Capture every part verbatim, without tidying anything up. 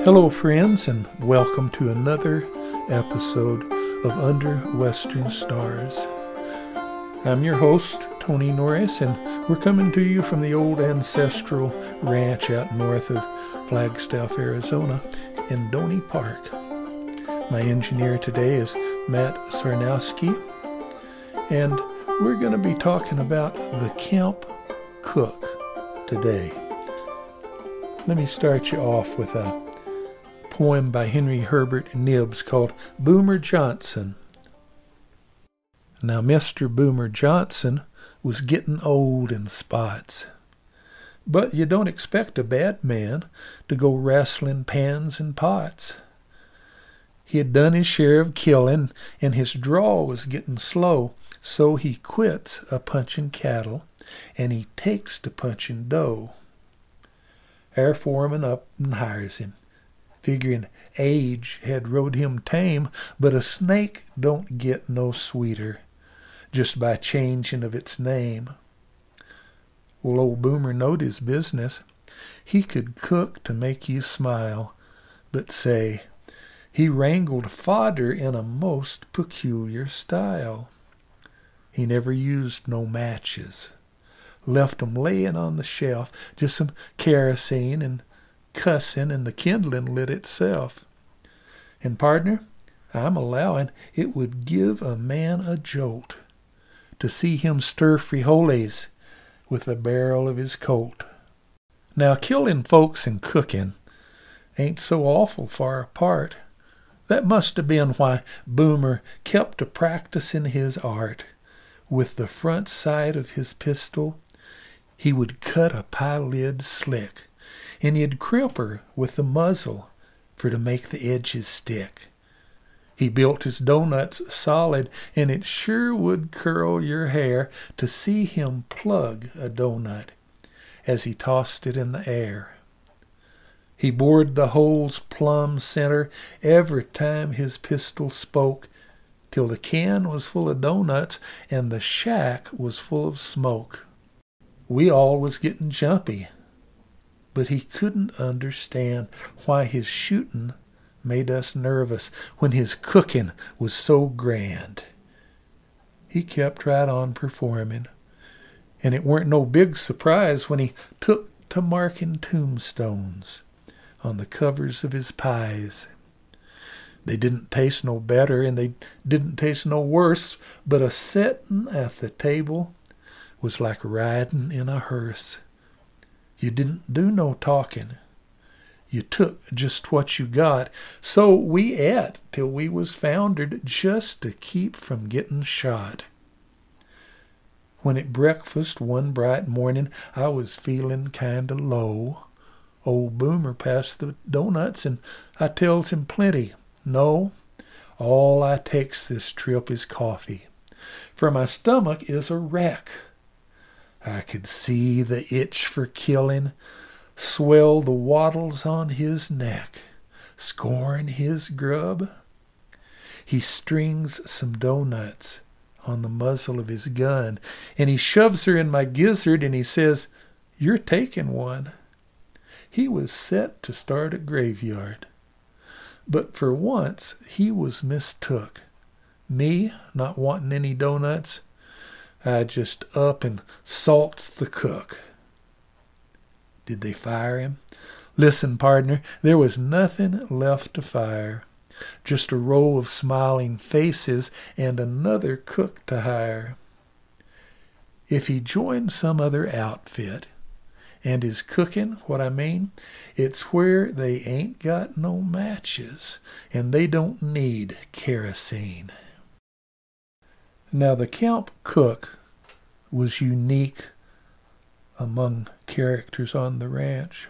Hello, friends, and welcome to another episode of Under Western Stars. I'm your host, Tony Norris, and we're coming to you from the old ancestral ranch out north of Flagstaff, Arizona, in Doney Park. My engineer today is Matt Sarnowski, and we're going to be talking about the camp cook today. Let me start you off with a poem by Henry Herbert Nibbs called Boomer Johnson. Now, Mister Boomer Johnson was getting old in spots, but you don't expect a bad man to go wrestling pans and pots. He had done his share of killing, and his draw was getting slow, so he quits a punching cattle, and he takes to punching dough. Our foreman up and hires him, figuring age had rode him tame, but a snake don't get no sweeter just by changing of its name. Well, old Boomer knowed his business. He could cook to make you smile, but say, he wrangled fodder in a most peculiar style. He never used no matches, left 'em laying on the shelf, just some kerosene and cussing and the kindling lit itself. And partner, I'm allowing it would give a man a jolt to see him stir frijoles with the barrel of his Colt. Now, killing folks and cooking ain't so awful far apart. That must have been why Boomer kept a practicing his art. With the front side of his pistol, he would cut a pie lid slick, and he'd crimp her with the muzzle for to make the edges stick. He built his doughnuts solid, and it sure would curl your hair to see him plug a doughnut as he tossed it in the air. He bored the holes plumb center every time his pistol spoke, till the can was full of doughnuts and the shack was full of smoke. We all was getting jumpy, but he couldn't understand why his shooting made us nervous when his cooking was so grand. He kept right on performing, and it weren't no big surprise when he took to marking tombstones on the covers of his pies. They didn't taste no better, and they didn't taste no worse, but a settin' at the table was like riding in a hearse. You didn't do no talking. You took just what you got, so we ate till we was foundered just to keep from getting shot. When at breakfast one bright morning I was feeling kinda low, old Boomer passed the doughnuts, and I tells him plenty. No, all I takes this trip is coffee, for my stomach is a wreck. I could see the itch for killing swell the wattles on his neck, scoring his grub. He strings some doughnuts on the muzzle of his gun, and he shoves her in my gizzard, and he says, "You're taking one." He was set to start a graveyard, but for once he was mistook. Me not wanting any doughnuts, I just up and salts the cook. Did they fire him? Listen, partner, there was nothing left to fire. Just a row of smiling faces and another cook to hire. If he joined some other outfit and is cooking what I mean, it's where they ain't got no matches and they don't need kerosene. Now, the camp cook was unique among characters on the ranch.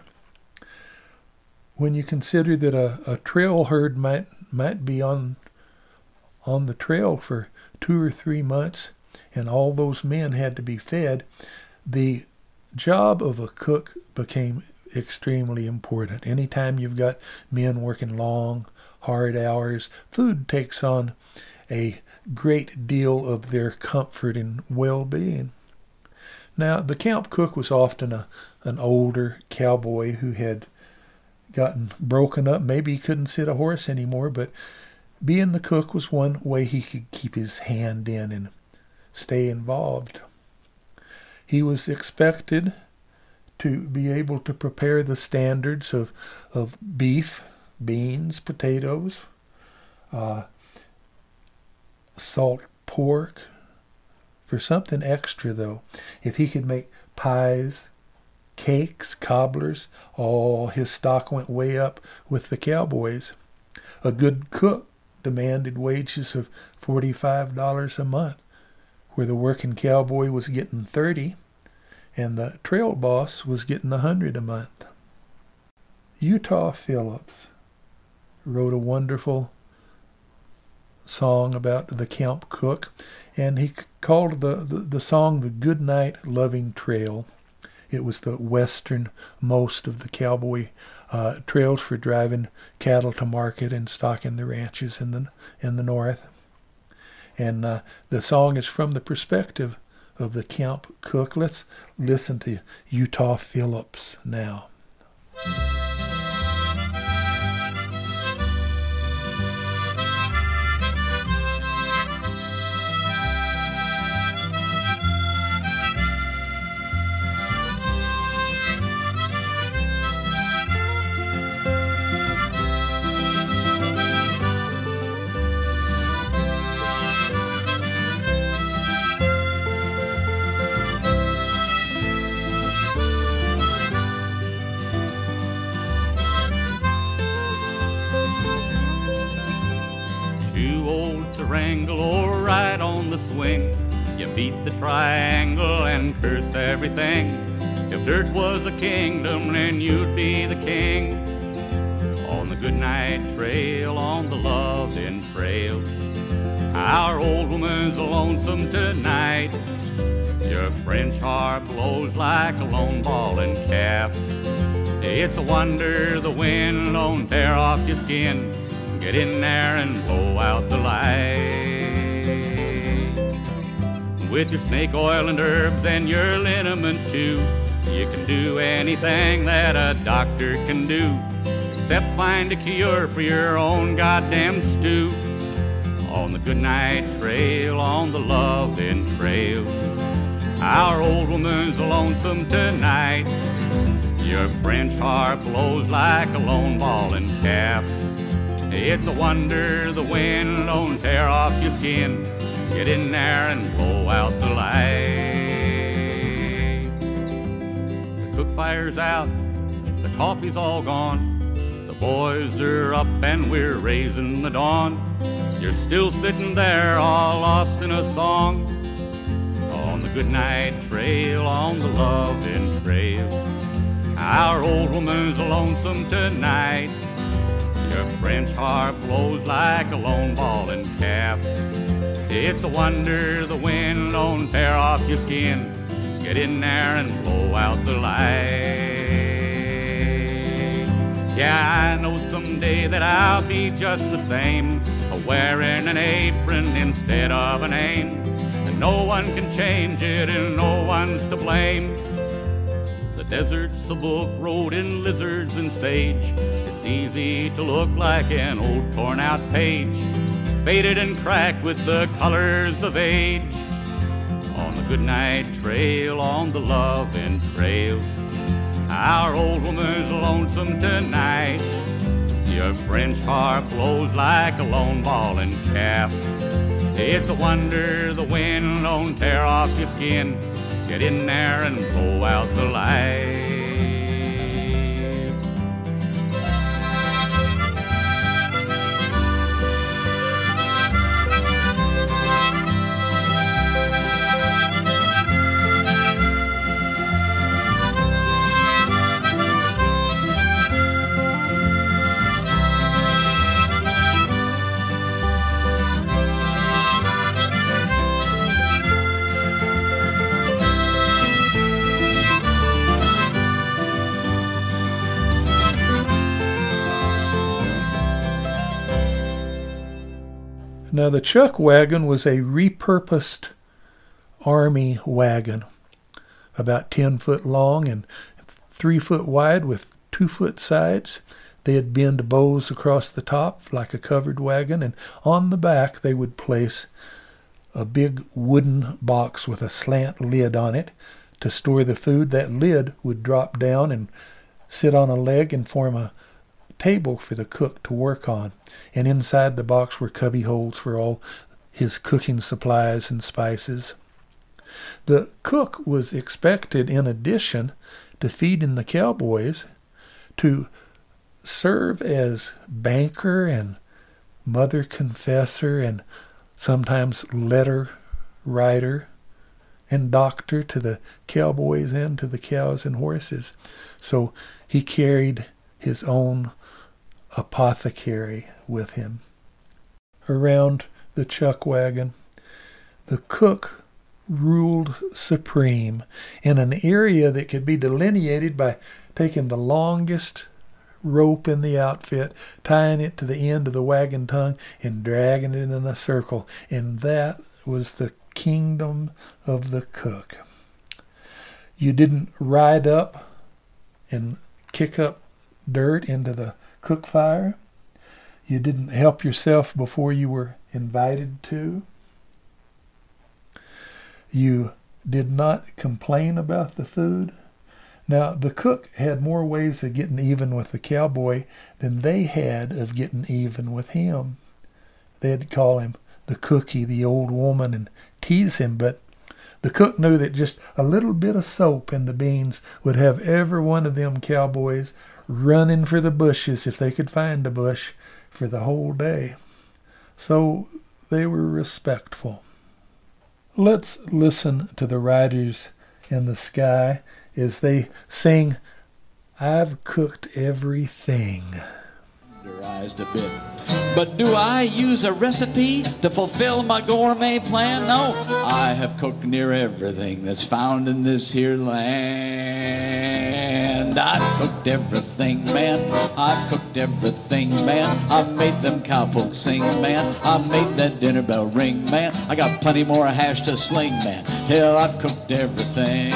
When you consider that a, a trail herd might might be on on the trail for two or three months, and all those men had to be fed, the job of a cook became extremely important. Anytime you've got men working long, hard hours, food takes on a great deal of their comfort and well-being. Now, the camp cook was often a, an older cowboy who had gotten broken up. Maybe he couldn't sit a horse anymore, but being the cook was one way he could keep his hand in and stay involved. He was expected to be able to prepare the standards of, of beef, beans, potatoes, uh, salt pork. For something extra, though, if he could make pies, cakes, cobblers, oh, his stock went way up with the cowboys. A good cook demanded wages of forty-five dollars a month, where the working cowboy was getting thirty and the trail boss was getting one hundred a month. Utah Phillips wrote a wonderful song about the camp cook, and he called the, the, the song the Goodnight Loving Trail. It was the westernmost of the cowboy uh, trails for driving cattle to market and stocking the ranches in the in the north. And uh, the song is from the perspective of the camp cook. Let's listen to Utah Phillips now. Wrangle or ride on the swing, you beat the triangle and curse everything. If dirt was a kingdom, then you'd be the king. On the goodnight trail, on the loving trail, our old woman's lonesome tonight. Your French harp blows like a lone bawling calf. It's a wonder the wind don't tear off your skin. Get in there and blow out the light. With your snake oil and herbs and your liniment too, you can do anything that a doctor can do, except find a cure for your own goddamn stew. On the goodnight trail, on the loving trail, our old woman's lonesome tonight. Your French harp blows like a lone bawling calf. It's a wonder the wind don't tear off your skin. Get in there and blow out the light. The cook fire's out, the coffee's all gone, the boys are up and we're raising the dawn. You're still sitting there all lost in a song. On the goodnight trail, on the loving trail, our old woman's lonesome tonight. Your French harp blows like a lone bawling calf. It's a wonder the wind don't tear off your skin. Get in there and blow out the light. Yeah, I know someday that I'll be just the same, wearing an apron instead of a name. And no one can change it and no one's to blame. The desert's a book wrote in lizards and sage. It's easy to look like an old torn out page, faded and cracked with the colors of age. On the goodnight trail, on the loving trail, our old woman's lonesome tonight. Your French harp blows like a lone bawling calf. It's a wonder the wind don't tear off your skin. Get in there and blow out the light. Now, the chuck wagon was a repurposed army wagon, about ten foot long and three foot wide with two foot sides. they'd bend bows across the top like a covered wagon, and on the back they would place a big wooden box with a slant lid on it to store the food. That lid would drop down and sit on a leg and form a table for the cook to work on. And inside the box were cubby holes for all his cooking supplies and spices. The cook was expected, in addition to feeding the cowboys, to serve as banker and mother confessor and sometimes letter writer and doctor to the cowboys and to the cows and horses. So he carried his own apothecary with him. Around the chuck wagon, the cook ruled supreme in an area that could be delineated by taking the longest rope in the outfit, tying it to the end of the wagon tongue, and dragging it in a circle. And that was the kingdom of the cook. You didn't ride up and kick up dirt into the cook fire. You didn't help yourself before you were invited to. You did not complain about the food. Now, the cook had more ways of getting even with the cowboy than they had of getting even with him. They'd call him the cookie, the old woman, and tease him, but the cook knew that just a little bit of soap in the beans would have every one of them cowboys running for the bushes, if they could find a bush, for the whole day. So they were respectful. Let's listen to the riders in the sky as they sing, "I've cooked everything." A bit. But do I use a recipe to fulfill my gourmet plan? No, I have cooked near everything that's found in this here land. I've cooked everything, man. I've cooked everything, man. I've made them cowpokes sing, man. I've made that dinner bell ring, man. I got plenty more hash to sling, man. Hell, I've cooked everything.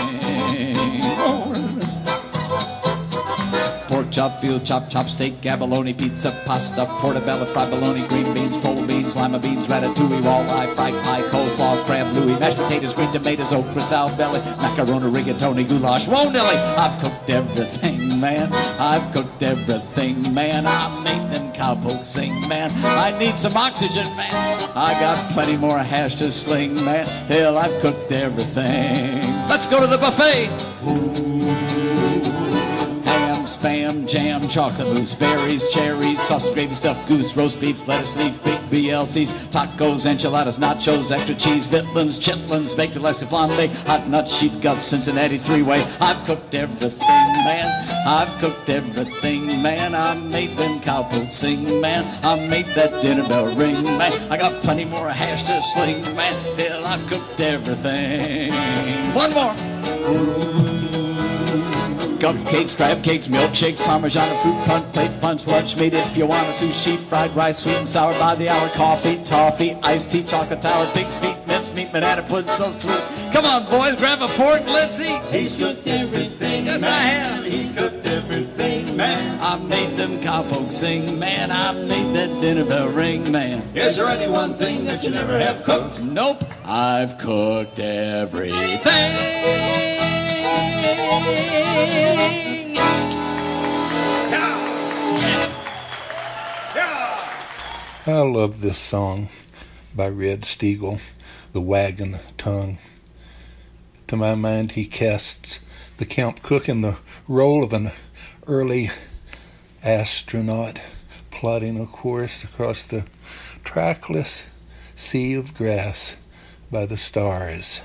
Pork chop, field chop, chop steak, abalone, pizza, pasta, portobello, fried bologna, green beans, polo beans, lima beans, ratatouille, walleye, fried pie, coleslaw, crab louie, mashed potatoes, green tomatoes, okra, sour belly, macaroni, rigatoni, goulash, whoa Nelly. I've cooked everything, man. I've cooked everything, man. I made them cowpokes sing, man. I need some oxygen, man. I got plenty more hash to sling, man. Hell, I've cooked everything. Let's go to the buffet. Ooh. Spam, jam, chocolate mousse, berries, cherries, sausage, gravy, stuffed goose, roast beef, lettuce leaf, big B L Ts, tacos, enchiladas, nachos, extra cheese, vitlins, chitlins, baked Alaska flambe, hot nuts, sheep guts, Cincinnati three-way. I've cooked everything, man. I've cooked everything, man. I made them cowpokes sing, man. I made that dinner bell ring, man. I got plenty more hash to sling, man. Hell, I've cooked everything. One more. Cupcakes, crab cakes, milkshakes, parmesan, fruit punch, plate punch, lunch meat if you want a sushi, fried rice, sweet and sour by the hour, coffee, toffee, iced tea, chocolate tower, pig's feet, mince meat, banana pudding, so sweet. Come on, boys, grab a fork, let's eat. He's cooked everything, yes, man. I have. He's cooked everything, man. I made them cowpokes sing, man. I made that dinner bell ring, man. Is there any one thing that you never have cooked? Nope, I've cooked everything. I love this song by Red Steagall, The Wagon Tongue. To my mind, he casts the Count Cook in the role of an early astronaut plotting a course across the trackless sea of grass by the stars.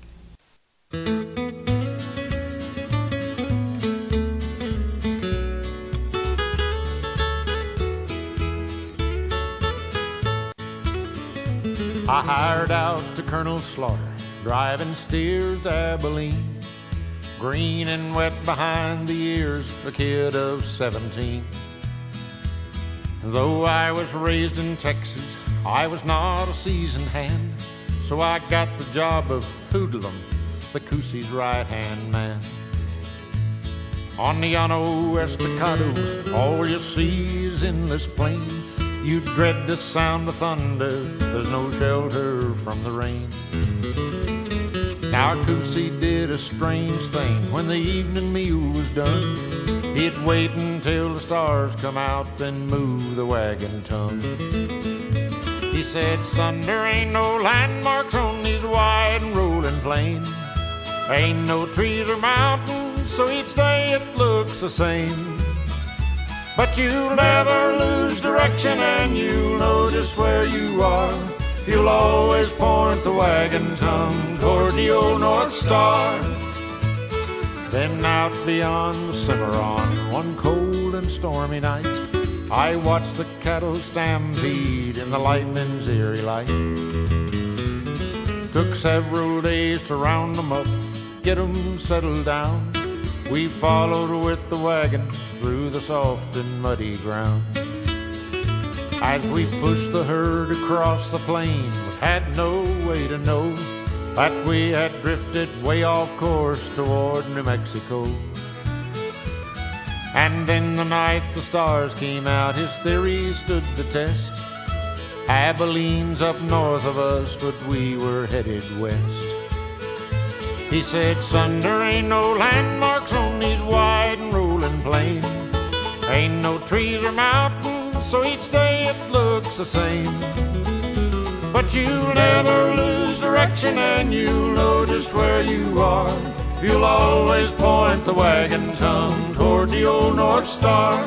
I hired out to Colonel Slaughter, driving steers to Abilene, green and wet behind the ears, a kid of seventeen. Though I was raised in Texas, I was not a seasoned hand, so I got the job of Hoodlum, the Coosie's right-hand man. On the Llano Estacado, all you see is endless plain. You dread the sound of thunder, there's no shelter from the rain. Now Coosey did a strange thing. When the evening meal was done, he'd wait until the stars come out, then move the wagon tongue. He said, son, there ain't no landmarks on these wide and rolling plains. Ain't no trees or mountains, so each day it looks the same. But you'll never lose direction, and you'll know just where you are. You'll always point the wagon tongue toward the old North Star. Then out beyond the Cimarron, one cold and stormy night, I watched the cattle stampede in the lightning's eerie light. Took several days to round them up, get 'em settled down. We followed with the wagon through the soft and muddy ground. As we pushed the herd across the plain, we had no way to know that we had drifted way off course toward New Mexico. And in the night the stars came out, his theory stood the test. Abilene's up north of us, but we were headed west. He said, son, there ain't no landmarks on these wide and rolling plains. Ain't no trees or mountains, so each day it looks the same. But you'll never lose direction, and you'll know just where you are. You'll always point the wagon tongue toward the old North Star.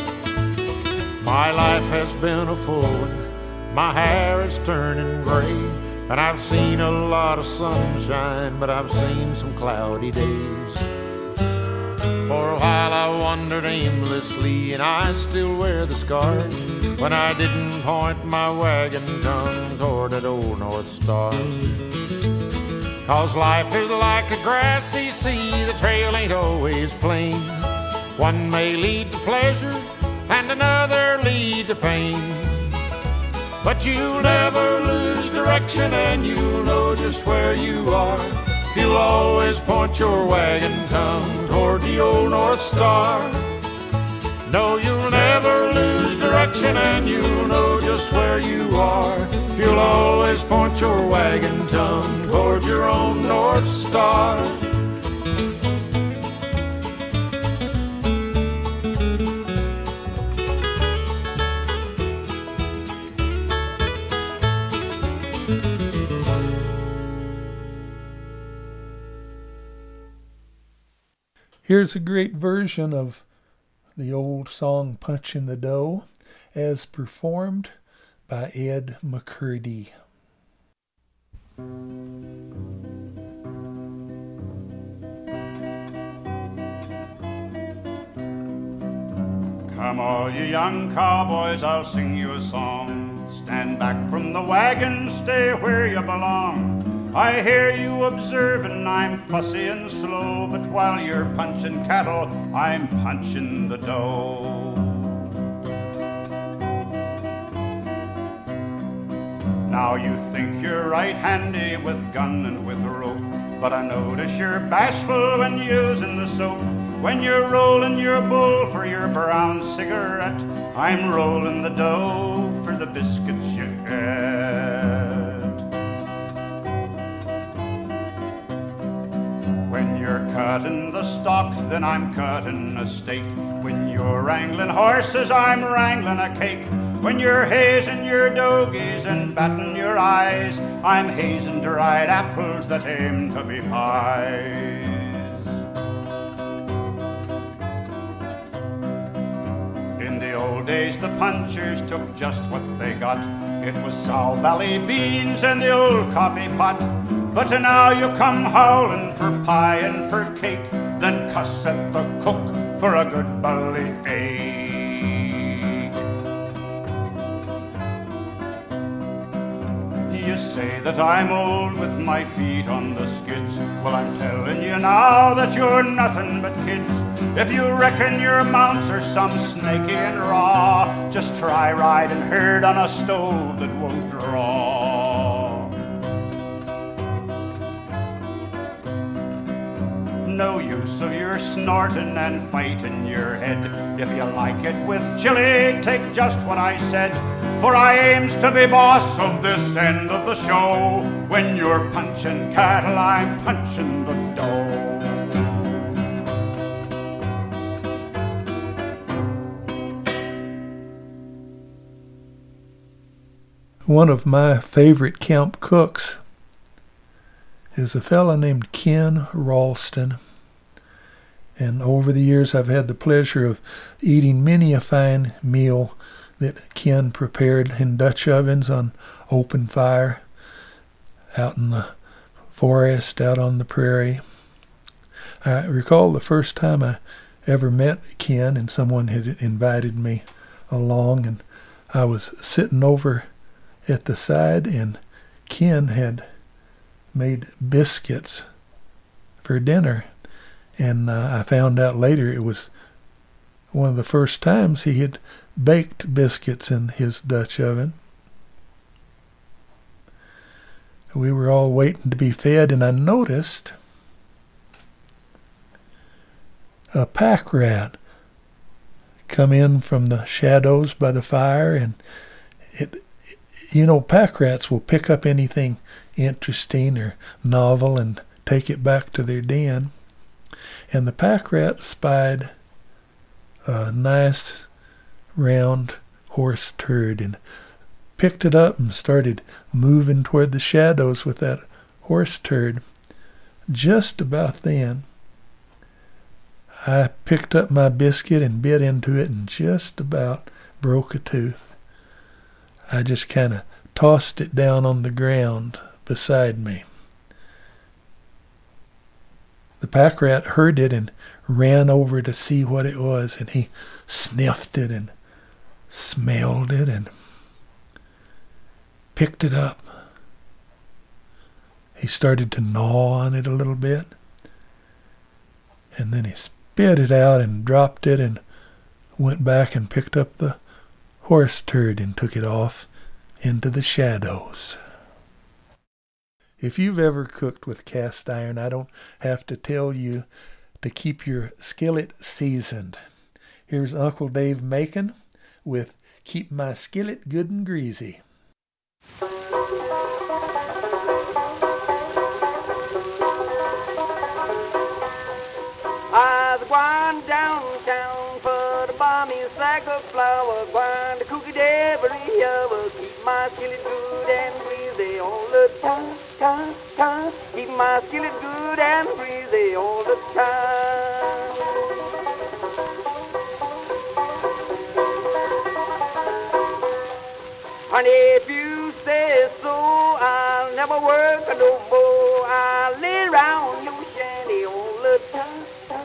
My life has been a full one, my hair is turning gray, and I've seen a lot of sunshine, but I've seen some cloudy days. For a while I wandered aimlessly, and I still wear the scars when I didn't point my wagon tongue toward that old North Star. Cause life is like a grassy sea, the trail ain't always plain. One may lead to pleasure, and another lead to pain. But you'll never lose direction, and you'll know just where you are. You'll always point your wagon tongue toward the old North Star. No, you'll never lose direction, and you'll know just where you are. You'll always point your wagon tongue toward your own North Star. Here's a great version of the old song Punchin' the Dough as performed by Ed McCurdy. Come all you young cowboys, I'll sing you a song. Stand back from the wagon, stay where you belong. I hear you observing I'm fussy and slow, but while you're punching cattle, I'm punching the dough. Now you think you're right handy with gun and with rope, but I notice you're bashful when using the soap. When you're rolling your bull for your brown cigarette, I'm rolling the dough for the biscuits you get. When you're cutting the stock, then I'm cutting a steak. When you're wrangling horses, I'm wrangling a cake. When you're hazing your dogies and batting your eyes, I'm hazing dried apples that aim to be pies. In the old days, the punchers took just what they got. It was Sow Valley beans and the old coffee pot. But now you come howling for pie and for cake, then cuss at the cook for a good belly ache. You say that I'm old with my feet on the skids. Well, I'm telling you now that you're nothing but kids. If you reckon your mounts are some snaky and raw, just try riding herd on a stove that won't draw. no use of your snorting and fighting your head. If you like it with chili, take just what I said, for I aims to be boss of this end of the show. When you're punching cattle, I'm punching the dough. One of my favorite camp cooks is a fella named Ken Ralston. And over the years I've had the pleasure of eating many a fine meal that Ken prepared in Dutch ovens on open fire, out in the forest, out on the prairie. I recall the first time I ever met Ken, and someone had invited me along, and I was sitting over at the side, and Ken had made biscuits for dinner. And uh, I found out later it was one of the first times he had baked biscuits in his Dutch oven. We were all waiting to be fed, and I noticed a pack rat come in from the shadows by the fire, and it You know, pack rats will pick up anything interesting or novel and take it back to their den. And the pack rat spied a nice round horse turd and picked it up and started moving toward the shadows with that horse turd. Just about then, I picked up my biscuit and bit into it and just about broke a tooth. I just kind of tossed it down on the ground beside me. The pack rat heard it and ran over to see what it was, and he sniffed it and smelled it and picked it up. He started to gnaw on it a little bit, and then he spit it out and dropped it and went back and picked up the horse turd and took it off into the shadows. If you've ever cooked with cast iron, I don't have to tell you to keep your skillet seasoned. Here's Uncle Dave Macon with Keep My Skillet Good and Greasy. I was going downtown for to buy me a sack of flour, going to cook it every hour, keep my skillet good and greasy all the time, time, time. Keep my skillet good and greasy all the time. Honey, if you say so, I'll never work no more. I'll lay around your shanty all the time.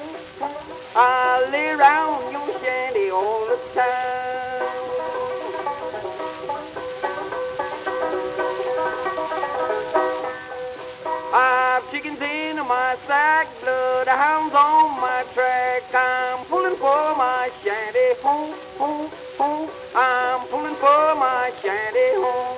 I lay around your shanty all the time. I've chickens in my sack, bloodhounds on my track. I'm pulling for my shanty home, home, home. I'm pulling for my shanty home.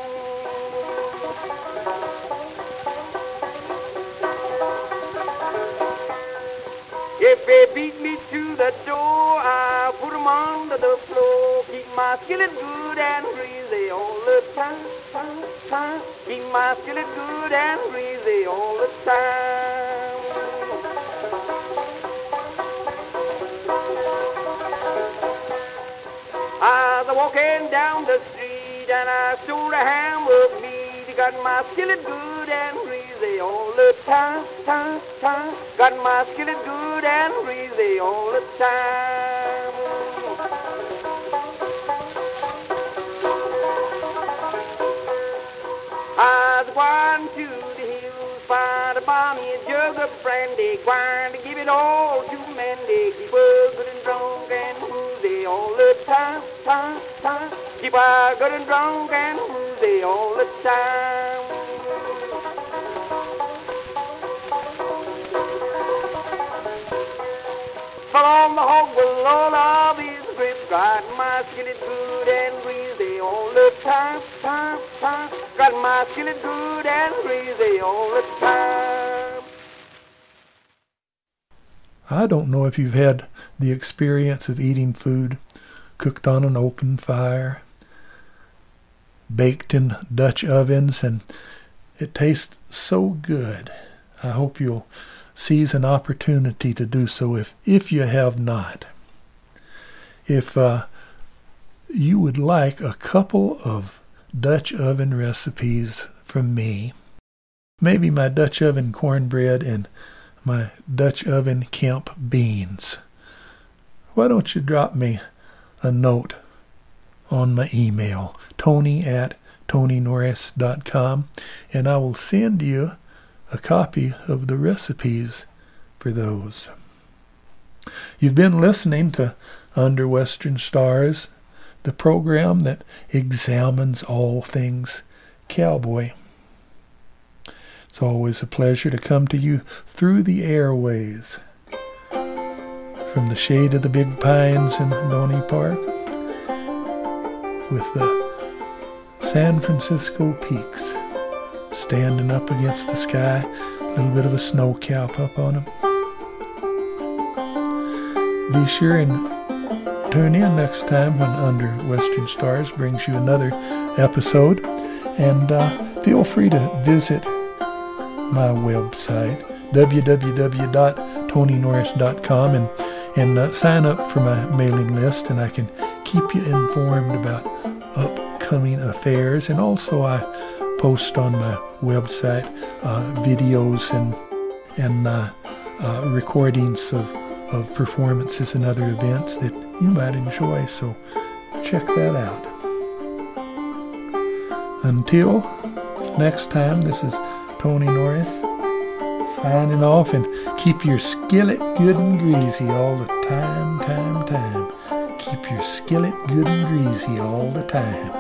If they beat me to the door, I'll put 'em under the floor. Keep my skillet good and greasy all the time, time, time. Keep my skillet good and greasy all the time. I was walking down the street and I saw a ham of meat. Got my skillet good and greasy all the time, time, time. Got my skillet good and greasy all the time. I was going to the hills, find a balmy jug of brandy, going to give it all to Mandy. Keep her good and drunk and woozy all the time, time, time. Keep her good and drunk and woozy all the time. Fell on the hog with all of his grip, got my skillet good and greasy all the time, time, time. Got my skillet good and greasy all the time. I don't know if you've had the experience of eating food cooked on an open fire, baked in Dutch ovens, and it tastes so good. I hope you'll seize an opportunity to do so if, if you have not. If uh, you would like a couple of Dutch oven recipes from me, maybe my Dutch oven cornbread and my Dutch oven Kemp beans, why don't you drop me a note on my email, Tony at Tony Norris dot com, and I will send you a copy of the recipes for those. You've been listening to Under Western Stars, the program that examines all things cowboy. It's always a pleasure to come to you through the airways, from the shade of the big pines in Donny Park, with the San Francisco peaks standing up against the sky, a little bit of a snow cap up on them. Be sure and tune in next time when Under Western Stars brings you another episode, and uh, feel free to visit my website, w w w dot tony norris dot com, and, and uh, sign up for my mailing list, and I can keep you informed about upcoming affairs. And also I post on my website uh, videos and and uh, uh, recordings of, of performances and other events that you might enjoy, so check that out. Until next time, this is Tony Norris signing off, and keep your skillet good and greasy all the time, time, time. Keep your skillet good and greasy all the time.